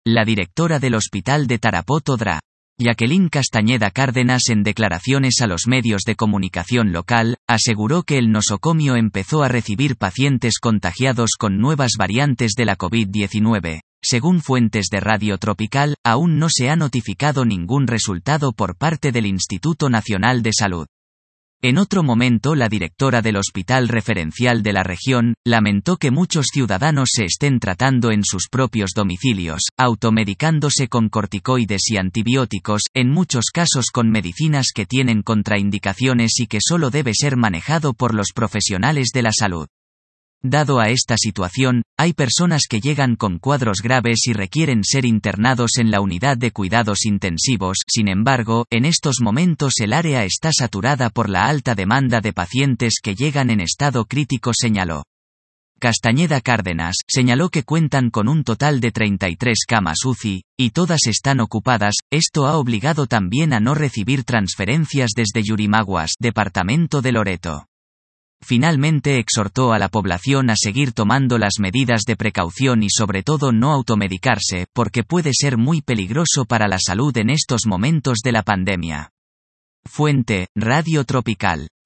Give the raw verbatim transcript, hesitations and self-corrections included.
la directora del Hospital de Tarapoto Dra. Jacqueline Castañeda Cárdenas, en declaraciones a los medios de comunicación local, aseguró que el nosocomio empezó a recibir pacientes contagiados con nuevas variantes de la COVID diecinueve. Según fuentes de Radio Tropical, aún no se ha notificado ningún resultado por parte del Instituto Nacional de Salud. En otro momento, la directora del Hospital Referencial de la región lamentó que muchos ciudadanos se estén tratando en sus propios domicilios, automedicándose con corticoides y antibióticos, en muchos casos con medicinas que tienen contraindicaciones y que solo debe ser manejado por los profesionales de la salud. Dado a esta situación, hay personas que llegan con cuadros graves y requieren ser internados en la unidad de cuidados intensivos. Sin embargo, en estos momentos el área está saturada por la alta demanda de pacientes que llegan en estado crítico, señaló. Castañeda Cárdenas señaló que cuentan con un total de treinta y tres camas U C I, y todas están ocupadas. Esto ha obligado también a no recibir transferencias desde Yurimaguas, departamento de Loreto. Finalmente exhortó a la población a seguir tomando las medidas de precaución y sobre todo no automedicarse, porque puede ser muy peligroso para la salud en estos momentos de la pandemia. Fuente: Radio Tropical.